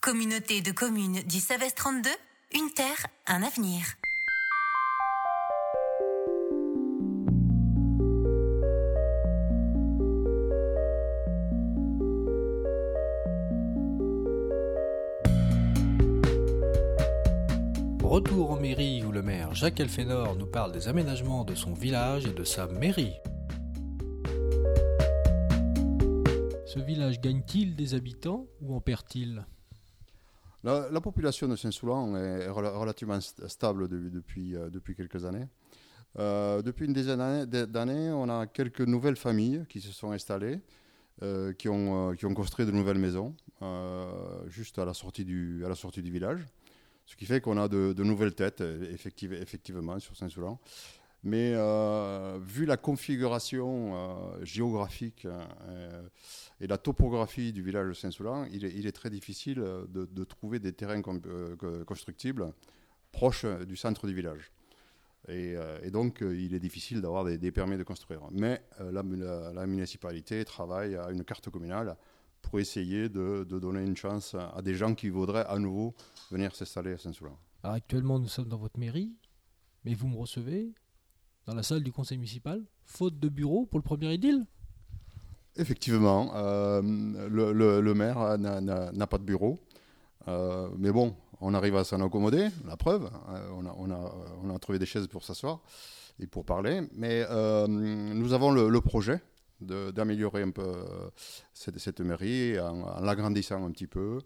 Communauté de communes du Savès 32, une terre, un avenir. Retour en mairie où le maire Jacques Elfenor nous parle des aménagements de son village et de sa mairie. Ce village gagne-t-il des habitants ou en perd-il ? La population de Saint-Soulan est relativement stable depuis quelques années. Depuis une dizaine d'années, on a quelques nouvelles familles qui se sont installées, qui ont construit de nouvelles maisons juste à la sortie du village. Ce qui fait qu'on a de nouvelles têtes, effectivement, sur Saint-Soulan. Mais vu la configuration géographique et la topographie du village de Saint-Soulan, il est très difficile de trouver des terrains constructibles proches du centre du village. Et donc, il est difficile d'avoir des permis de construire. Mais la municipalité travaille à une carte communale pour essayer de donner une chance à des gens qui voudraient à nouveau venir s'installer à Saint-Soulan. Alors actuellement, nous sommes dans votre mairie, mais vous me recevez dans la salle du conseil municipal, faute de bureau pour le premier édile ? Effectivement, le maire n'a pas de bureau, mais bon, on arrive à s'en accommoder, la preuve, on a trouvé des chaises pour s'asseoir et pour parler, mais nous avons le projet d'améliorer un peu cette mairie en l'agrandissant un petit peu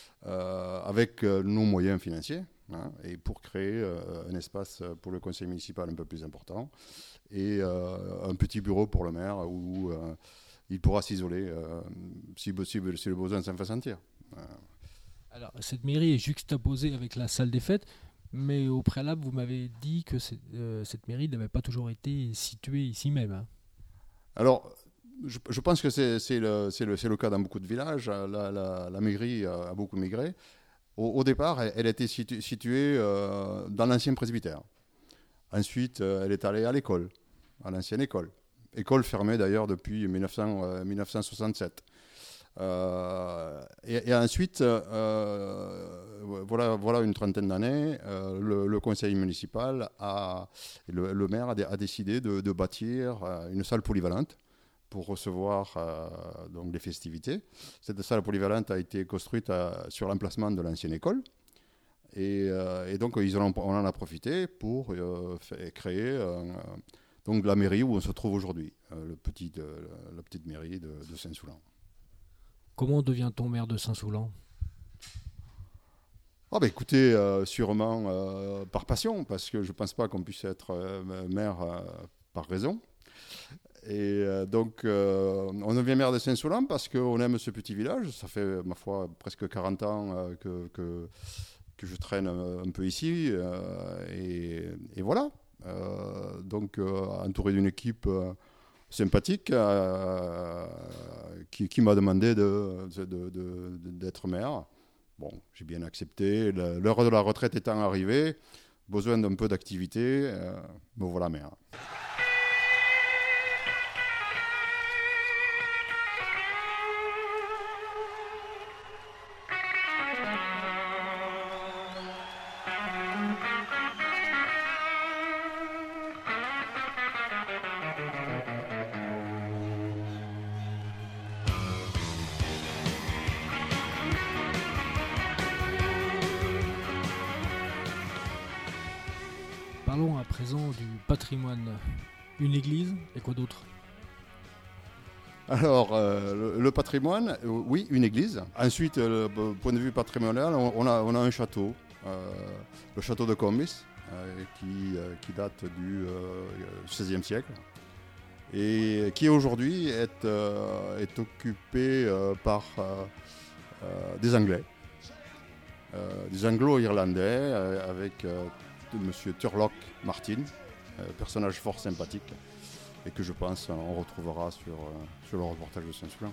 avec nos moyens financiers et pour créer un espace pour le conseil municipal un peu plus important et un petit bureau pour le maire où il pourra s'isoler si le besoin s'en fait sentir. Alors cette mairie est juxtaposée avec la salle des fêtes, mais au préalable vous m'avez dit que cette mairie n'avait pas toujours été située ici même. Alors, je pense que c'est le cas dans beaucoup de villages. La mairie a beaucoup migré. Au départ, elle était située dans l'ancien presbytère. Ensuite, elle est allée à l'école, à l'ancienne école. École fermée d'ailleurs depuis 1967. Et ensuite, voilà une trentaine d'années, le conseil municipal le maire a décidé de bâtir une salle polyvalente pour recevoir donc des festivités. Cette salle polyvalente a été construite sur l'emplacement de l'ancienne école. Et donc, on en a profité pour créer donc la mairie où on se trouve aujourd'hui, la petite mairie de Saint-Soulan. Comment devient-on maire de Saint-Soulan ? Écoutez, sûrement par passion, parce que je ne pense pas qu'on puisse être maire par raison. Et donc, on devient maire de Saint-Soulan parce qu'on aime ce petit village. Ça fait, ma foi, presque 40 ans que je traîne un peu ici. Et voilà. Donc, entouré d'une équipe sympathique qui m'a demandé d'être maire. Bon, j'ai bien accepté. L'heure de la retraite étant arrivée, besoin d'un peu d'activité, me voilà maire. Parlons à présent du patrimoine. Une église et quoi d'autre ? Alors, le patrimoine, oui, une église. Ensuite, point de vue patrimonial, on a un château, le château de Combis, qui date du XVIe siècle et qui aujourd'hui est occupé par des Anglais, des Anglo-Irlandais avec Monsieur Turlock Martin, personnage fort sympathique et que je pense on retrouvera sur le reportage de Saint-Soulan.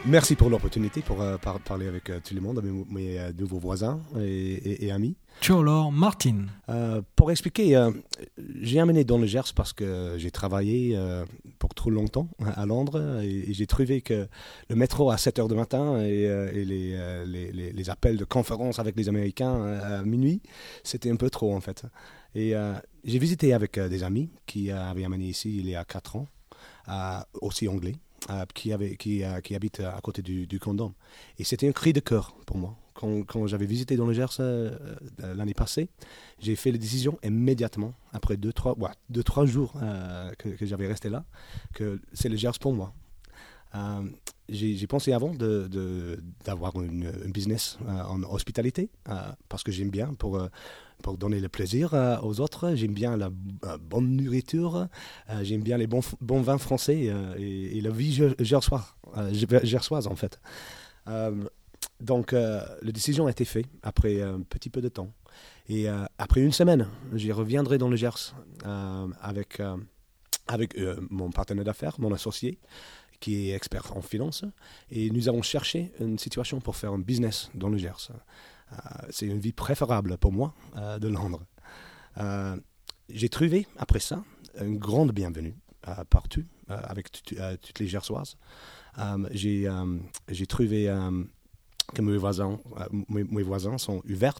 Merci pour l'opportunité pour parler avec tout le monde, mes nouveaux voisins et amis. Alors, Martin. Pour expliquer, j'ai amené dans le Gers parce que j'ai travaillé pour trop longtemps à Londres et j'ai trouvé que le métro à 7h du matin et les appels de conférence avec les Américains à minuit, c'était un peu trop en fait. Et j'ai visité avec des amis qui avaient amené ici il y a 4 ans, aussi anglais. Qui habite à côté du Condom. Et c'était un cri de cœur pour moi. Quand j'avais visité dans le Gers l'année passée, j'ai fait la décision immédiatement, après 2-3 jours que j'avais resté là, que c'est le Gers pour moi. J'ai pensé avant d'avoir une business en hospitalité, parce que j'aime bien pour donner le plaisir aux autres. J'aime bien la bonne nourriture, j'aime bien les bons vins français et la vie gersoise en fait. Donc la décision a été faite après un petit peu de temps. Et après une semaine, je reviendrai dans le Gers avec mon partenaire d'affaires, mon associé, qui est expert en finance. Et nous avons cherché une situation pour faire un business dans le Gers. C'est une vie préférable pour moi de Londres. J'ai trouvé, après ça, une grande bienvenue partout, avec toutes les Gersoises. J'ai trouvé que mes voisins sont ouverts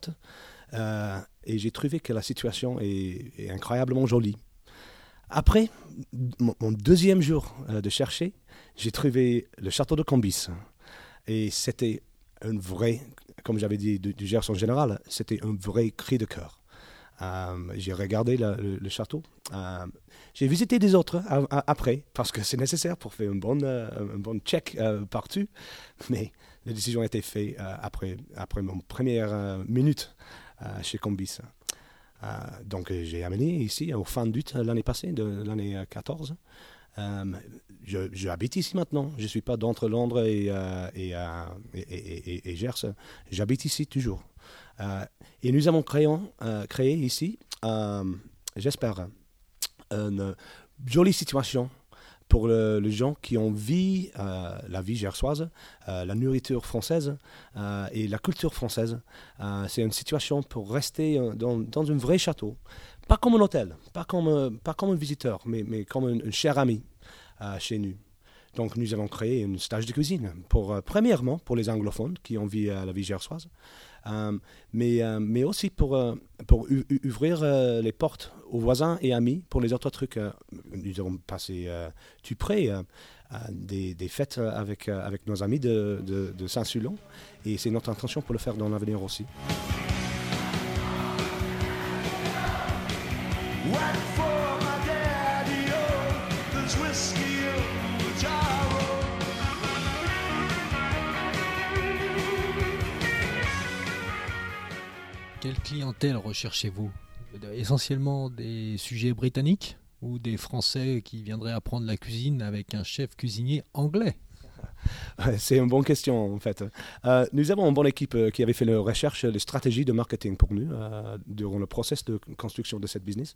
et j'ai trouvé que la situation est incroyablement jolie. Après mon deuxième jour de chercher, j'ai trouvé le château de Combis. Et c'était un vrai, comme j'avais dit du Gers en général, c'était un vrai cri de cœur. J'ai regardé le château. J'ai visité des autres après, parce que c'est nécessaire pour faire un bon check partout. Mais la décision a été faite après mon première minute chez Combis. Donc j'ai amené ici au fin d'août l'année passée, de l'année 14. J'habite ici maintenant. Je ne suis pas d'entre Londres et Gers. J'habite ici toujours. Et nous avons créé ici, j'espère, une jolie situation pour les gens qui ont vu la vie gersoise, la nourriture française et la culture française. C'est une situation pour rester dans un vrai château. Pas comme un hôtel, pas comme un visiteur, mais comme un cher ami chez nous. Donc nous avons créé un stage de cuisine, premièrement pour les anglophones qui ont vu la vie gersoise, mais aussi pour ouvrir les portes aux voisins et amis pour les autres trucs. Nous avons passé tout près des fêtes avec nos amis de Saint-Sulon et c'est notre intention pour le faire dans l'avenir aussi. Quelle clientèle recherchez-vous ? Essentiellement des sujets britanniques ou des Français qui viendraient apprendre la cuisine avec un chef cuisinier anglais ? C'est une bonne question en fait. Nous avons une bonne équipe qui avait fait la recherche, les stratégies de marketing pour nous durant le process de construction de cette business.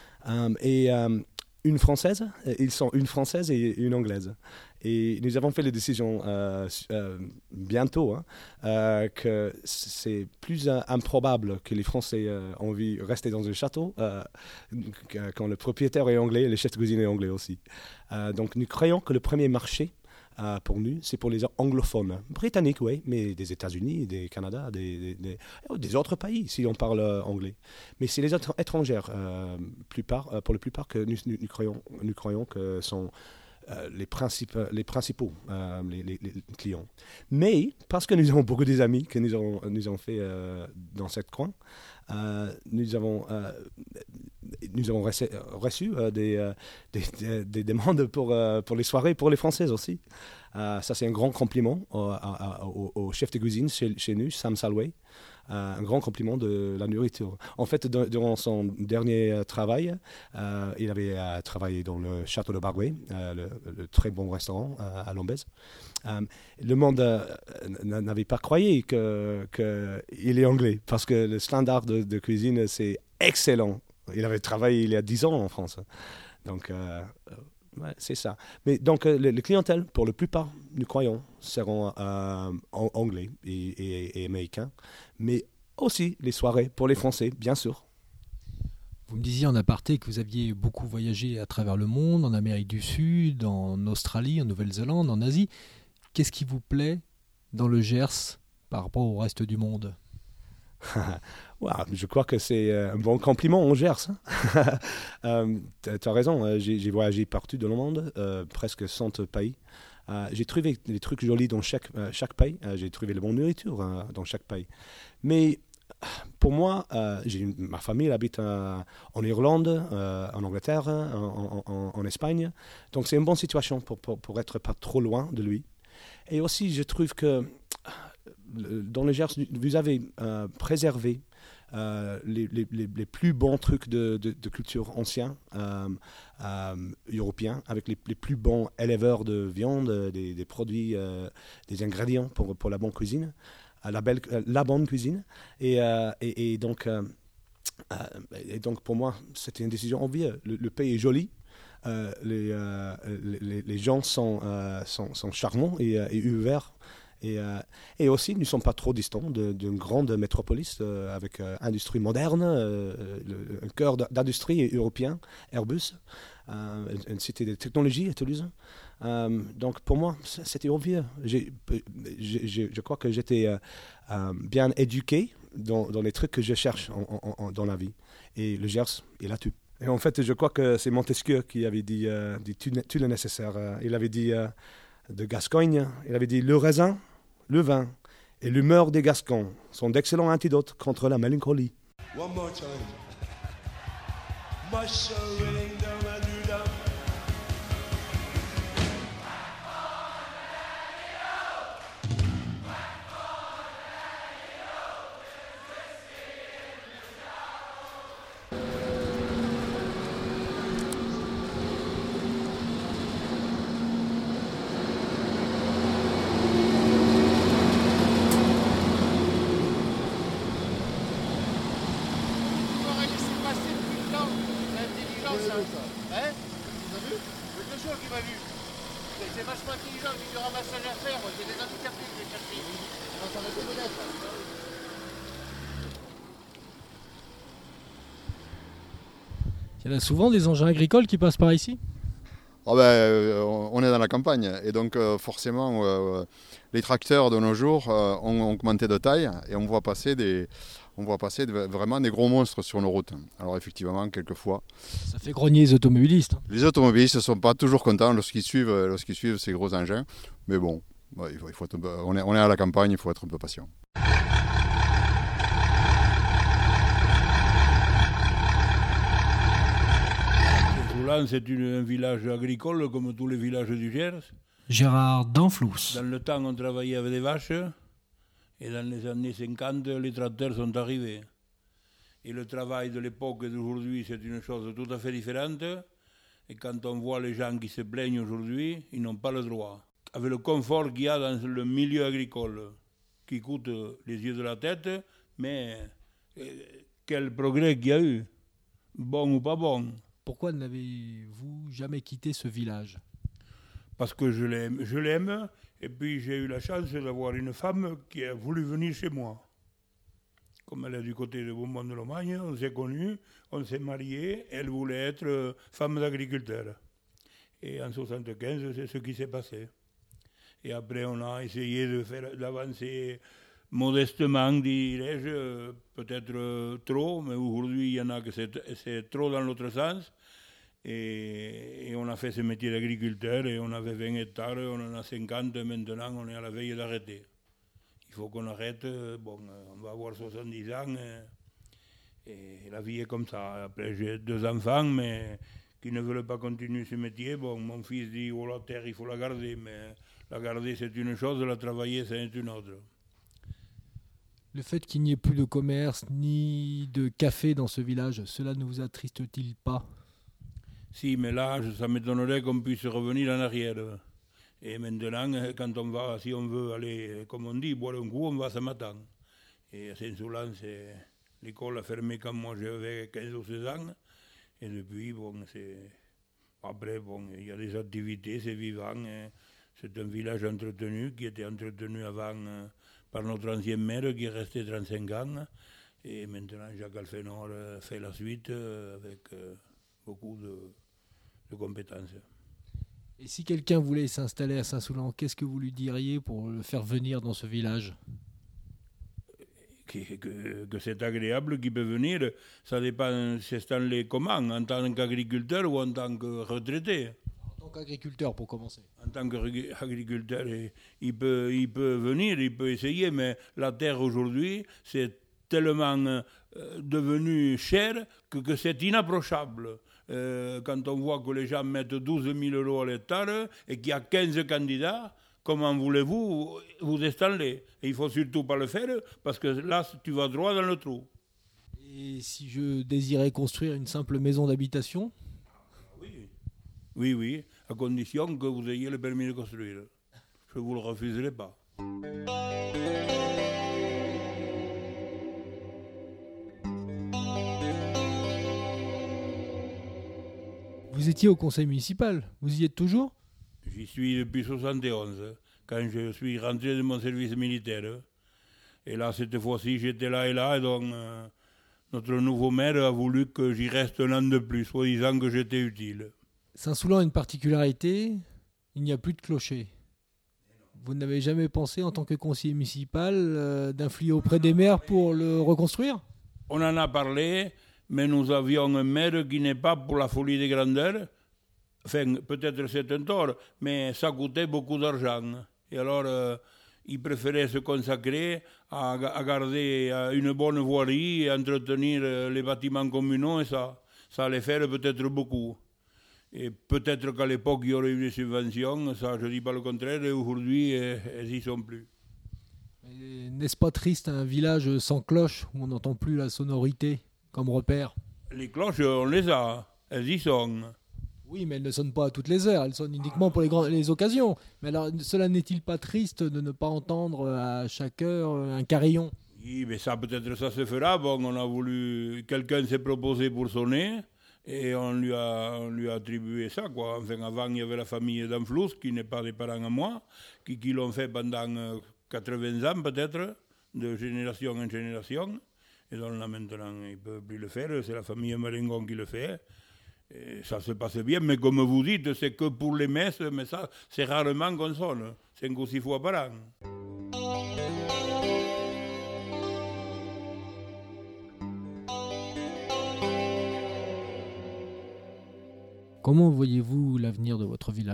Une Française, ils sont une Française et une Anglaise. Et nous avons fait la décision bientôt que c'est plus improbable que les Français ont envie de rester dans un château quand le propriétaire est anglais et le chef de cuisine est anglais aussi. Donc nous croyons que le premier marché pour nous, c'est pour les anglophones. Britanniques, oui, mais des États-Unis, des Canada, des autres pays, si on parle anglais. Mais c'est les autres étrangères, pour la plupart, que nous croyons que sont les principaux les clients. Mais, parce que nous avons beaucoup d'amis que nous avons fait dans ce coin, nous avons reçu des demandes pour les soirées pour les Françaises aussi. Ça, c'est un grand compliment au chef de cuisine chez nous, Sam Salway. Un grand compliment de la nourriture. En fait, durant son dernier travail, il avait travaillé dans le château de Barway, le très bon restaurant à Lombez. Le monde n'avait pas croyé qu'il est anglais, parce que le standard de cuisine, c'est excellent. Il avait travaillé il y a 10 ans en France. Donc, Ouais, c'est ça. Mais donc, les clientèles, pour la plupart, nous croyons, seront anglais et américains. Mais aussi les soirées pour les Français, bien sûr. Vous me disiez en aparté que vous aviez beaucoup voyagé à travers le monde, en Amérique du Sud, en Australie, en Nouvelle-Zélande, en Asie. Qu'est-ce qui vous plaît dans le Gers par rapport au reste du monde? Wow, je crois que c'est un bon compliment, on gère ça. Tu as raison, j'ai voyagé partout dans le monde, presque 100 pays. J'ai trouvé des trucs jolis dans chaque pays. J'ai trouvé la bonne nourriture dans chaque pays. Mais pour moi, ma famille habite en Irlande, en Angleterre, en Espagne. Donc c'est une bonne situation pour être pas trop loin de lui. Et aussi, je trouve que dans le Gers, vous avez préservé les plus bons trucs de culture ancienne européen, avec les plus bons éleveurs de viande, des produits, des ingrédients pour la bonne cuisine, la bonne cuisine. Et donc pour moi, c'était une décision obviée. Le pays est joli. Les gens sont charmants et ouverts. Et aussi, nous ne sommes pas trop distants d'une grande métropolis avec industrie moderne, un cœur d'industrie européen, Airbus, une cité de technologie à Toulouse. Donc pour moi, c'était obvious. Je crois que j'étais bien éduqué dans les trucs que je cherche dans la vie. Et le Gers, il a tout. Et en fait, je crois que c'est Montesquieu qui avait dit tout le nécessaire. Il avait dit de Gascogne, il avait dit le raisin, le vin et l'humeur des Gascons sont d'excellents antidotes contre la mélancolie. One more time. Mushering down a doo-dum. C'est vachement intelligent, j'ai du ramassage à faire, j'ai des handicapés que je vais chercher. Non, ça va être modeste. Il y en a souvent des engins agricoles qui passent par ici? On est dans la campagne et donc forcément les tracteurs de nos jours ont augmenté de taille et on voit passer vraiment des gros monstres sur nos routes. Alors effectivement, quelquefois... Ça fait grogner les automobilistes. Les automobilistes ne sont pas toujours contents lorsqu'ils suivent ces gros engins. Mais bon, on est à la campagne, il faut être un peu patient. Saint-Soulan, c'est un village agricole comme tous les villages du Gers. Gérard Danflous. Dans le temps, on travaillait avec des vaches. Et dans les années 50, les tracteurs sont arrivés. Et le travail de l'époque et d'aujourd'hui, c'est une chose tout à fait différente. Et quand on voit les gens qui se plaignent aujourd'hui, ils n'ont pas le droit. Avec le confort qu'il y a dans le milieu agricole, qui coûte les yeux de la tête, mais quel progrès qu'il y a eu, bon ou pas bon. Pourquoi n'avez-vous jamais quitté ce village? Parce que je l'aime. Et puis j'ai eu la chance d'avoir une femme qui a voulu venir chez moi. Comme elle est du côté de Beaumont-de-Lomagne, on s'est connus, on s'est mariés, elle voulait être femme d'agriculteur. Et en 1975, c'est ce qui s'est passé. Et après, on a essayé d'avancer modestement, dirais-je, peut-être trop, mais aujourd'hui, il y en a que c'est trop dans l'autre sens. Et on a fait ce métier d'agriculteur et on avait 20 hectares, on en a 50 et maintenant on est à la veille d'arrêter. Il faut qu'on arrête, on va avoir 70 ans et la vie est comme ça. Après j'ai 2 enfants mais qui ne veulent pas continuer ce métier. Bon, mon fils dit oh la terre il faut la garder, mais la garder c'est une chose, la travailler c'est une autre. Le fait qu'il n'y ait plus de commerce ni de café dans ce village, cela ne vous attriste-t-il pas? Si, mais là, ça m'étonnerait qu'on puisse revenir en arrière. Et maintenant, quand on va, si on veut aller, comme on dit, boire un coup, on va ce matin. Et à Saint-Soulan, l'école a fermé quand moi j'avais 15 ou 16 ans. Et depuis, Après, bon, il y a des activités, c'est vivant. C'est un village entretenu qui était entretenu avant par notre ancien maire qui est resté 35 ans. Et maintenant, Jacques Alfenor fait la suite avec beaucoup de compétences. Et si quelqu'un voulait s'installer à Saint-Soulan, qu'est-ce que vous lui diriez pour le faire venir dans ce village ? Que c'est agréable, qu'il peut venir. Ça dépend, s'installer comment, en tant qu'agriculteur ou en tant que retraité. En tant qu'agriculteur, pour commencer. En tant qu'agriculteur, il peut venir, il peut essayer, mais la terre aujourd'hui, c'est tellement devenu cher que c'est inapprochable. Quand on voit que les gens mettent 12 000 euros à l'hectare et qu'il y a 15 candidats, comment voulez-vous vous installer? Et il ne faut surtout pas le faire parce que là, tu vas droit dans le trou. Et si je désirais construire une simple maison d'habitation ? Oui, à condition que vous ayez le permis de construire. Je ne vous le refuserai pas. Vous étiez au conseil municipal, vous y êtes toujours ? J'y suis depuis 1971, quand je suis rentré de mon service militaire. Et là, cette fois-ci, j'étais là, et donc notre nouveau maire a voulu que j'y reste un an de plus, soi-disant que j'étais utile. Saint-Soulan a une particularité, il n'y a plus de clocher. Vous n'avez jamais pensé, en tant que conseiller municipal, d'influer auprès des maires pour le reconstruire ? On en a parlé, mais nous avions un maire qui n'est pas pour la folie des grandeurs. Enfin, peut-être c'est un tort, mais ça coûtait beaucoup d'argent. Et alors, il préférait se consacrer à garder une bonne voirie et entretenir les bâtiments communaux, et ça allait faire peut-être beaucoup. Et peut-être qu'à l'époque, il y aurait eu des subventions, ça je ne dis pas le contraire, et aujourd'hui, elles n'y sont plus. Et n'est-ce pas triste, un village sans cloche, où on n'entend plus la sonorité comme repère ? Les cloches, on les a, elles y sont. Oui, mais elles ne sonnent pas à toutes les heures, elles sonnent uniquement pour les occasions. Mais alors, cela n'est-il pas triste de ne pas entendre à chaque heure un carillon ? Oui, mais ça, peut-être ça se fera. Bon, on a voulu... Quelqu'un s'est proposé pour sonner, et on lui a attribué ça, quoi. Enfin, avant, il y avait la famille d'Anflous, qui n'est pas des parents à moi, qui l'ont fait pendant 80 ans, peut-être, de génération en génération. Et donc là, maintenant, ils ne peuvent plus le faire. C'est la famille Marengon qui le fait. Et ça se passe bien, mais comme vous dites, c'est que pour les messes, mais ça, c'est rarement qu'on sonne. 5 ou 6 fois par an. Comment voyez-vous l'avenir de votre village ?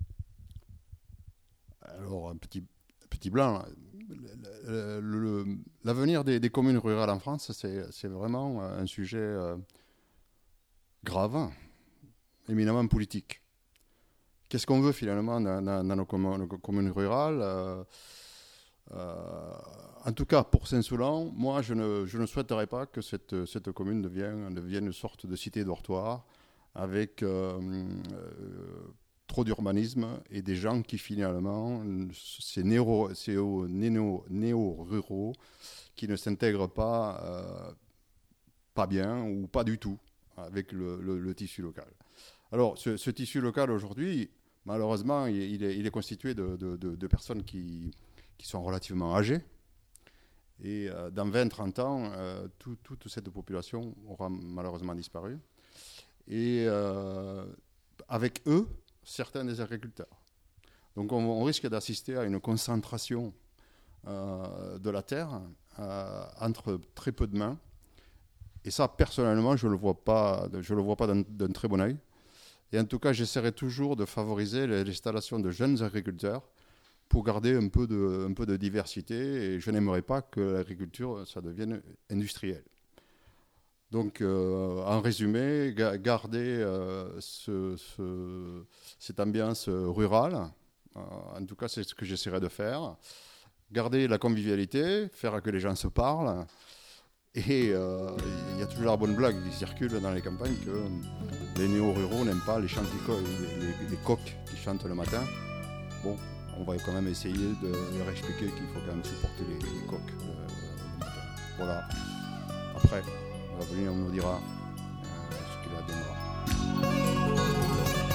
Alors, un petit blanc. L'avenir des communes rurales en France, c'est vraiment un sujet grave, éminemment politique. Qu'est-ce qu'on veut finalement dans nos communes rurales En tout cas, pour Saint-Soulan, moi, je ne souhaiterais pas que cette commune devienne une sorte de cité dortoir avec trop d'urbanisme et des gens qui finalement, ces néo-ruraux, qui ne s'intègrent pas bien ou pas du tout avec le tissu local. Alors, ce tissu local aujourd'hui, malheureusement, il est constitué de personnes qui sont relativement âgées. Et dans 20-30 ans, toute cette population aura malheureusement disparu. Et avec eux, certains des agriculteurs. Donc on risque d'assister à une concentration de la terre entre très peu de mains. Et ça, personnellement, je le vois pas d'un très bon œil. Et en tout cas, j'essaierai toujours de favoriser l'installation de jeunes agriculteurs pour garder un peu de diversité. Et je n'aimerais pas que l'agriculture, ça devienne industriel. Donc, en résumé, garder cette ambiance rurale. En tout cas, c'est ce que j'essaierai de faire. Garder la convivialité, faire que les gens se parlent. Et il y a toujours la bonne blague qui circule dans les campagnes que les néo-ruraux n'aiment pas les les coqs qui chantent le matin. Bon, on va quand même essayer de leur expliquer qu'il faut quand même supporter les coqs le matin. Voilà. Après, l'avenir nous dira ce qu'il adviendra.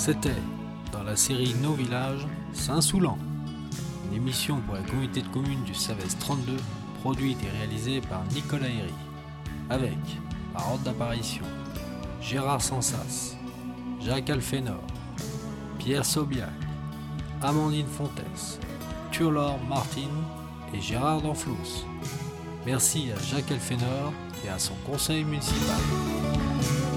C'était dans la série Nos villages, Saint-Soulan, une émission pour la communauté de communes du Savès 32, produite et réalisée par Nicolas Herry, avec, par ordre d'apparition, Gérard Sansas, Jacques Alphénor, Pierre Saubiac, Amandine Fontès, Turlor Martin et Gérard Danflous. Merci à Jacques Alphénor et à son conseil municipal.